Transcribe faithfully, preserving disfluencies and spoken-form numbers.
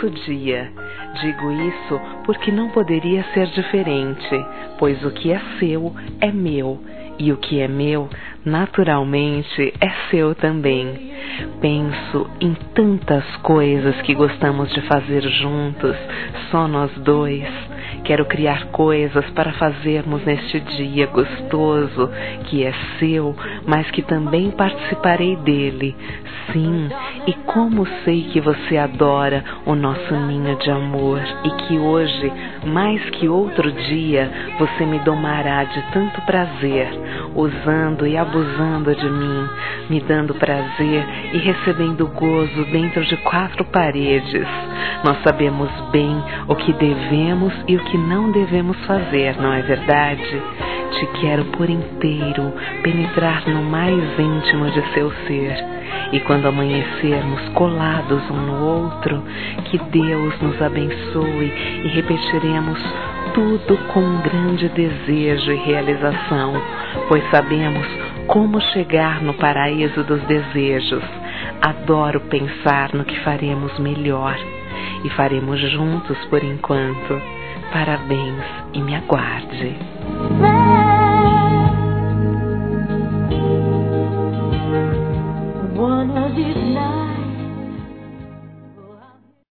nosso dia. Digo isso porque não poderia ser diferente, pois o que é seu é meu, e o que é meu, naturalmente, é seu também. Penso em tantas coisas que gostamos de fazer juntos, só nós dois. Quero criar coisas para fazermos neste dia gostoso, que é seu, mas que também participarei dele. Sim, e como sei que você adora o nosso ninho de amor e que hoje, mais que outro dia, você me domará de tanto prazer, usando e abusando de mim, me dando prazer e recebendo gozo dentro de quatro paredes. Nós sabemos bem o que devemos e o que não devemos fazer, não é verdade? Te quero por inteiro, penetrar no mais íntimo de seu ser. E quando amanhecermos colados um no outro, que Deus nos abençoe e repetiremos tudo com um grande desejo e realização, pois sabemos como chegar no paraíso dos desejos. Adoro pensar no que faremos melhor e faremos juntos por enquanto. Parabéns e me aguarde.